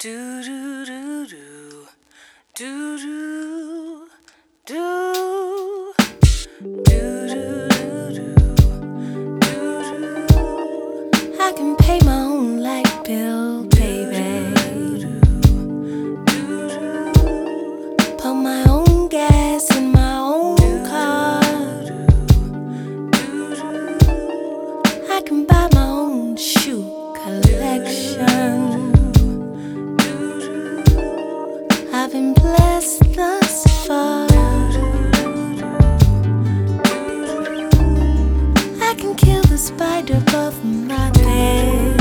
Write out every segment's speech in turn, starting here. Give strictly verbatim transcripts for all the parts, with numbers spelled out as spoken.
Do do do do do do do do do do do. I can pay my own light bill, baby. Put my own gas in my own car. I can buy my own shoe collection. I've been blessed thus far. I can kill the spider above my bed,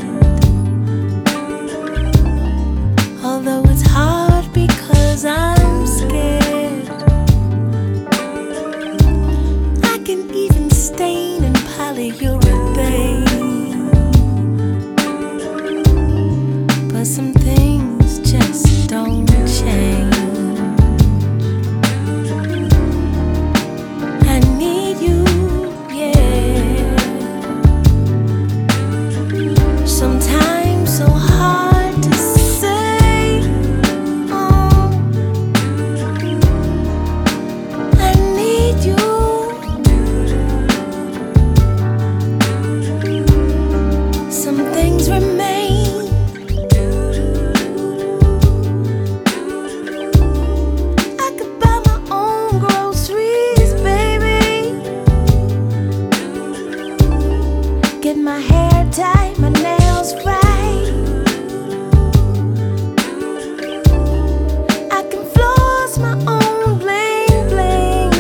although it's hard because I'm scared. I can even stain in polyurethane, but some things just don't change. I need you, yeah. Sometimes so hard to say. Oh, I need you. Some things remain. Get my hair tied, my nails right. I can floss my own bling bling.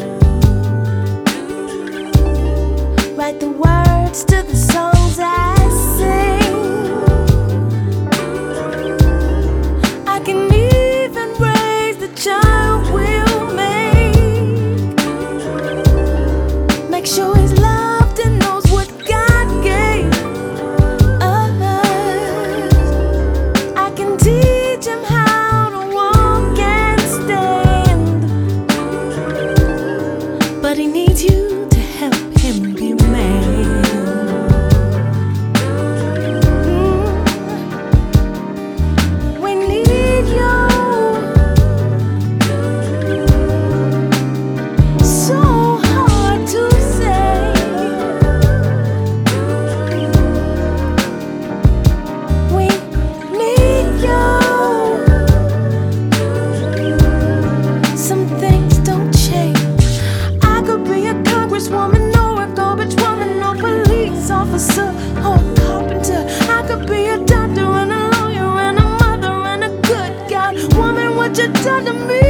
Write the words to the songs I sing. I can even raise the child we'll make. Make sure he's loved and knows what God gave us. I can teach him how to walk and stand, but he needs you to help him be man. Mm. We need you so hard to say. We need you. Some things don't change. I could be a congresswoman or a garbage woman or police officer or a carpenter. I could be a doctor and a lawyer and a mother and a good God. Woman, what you done to me?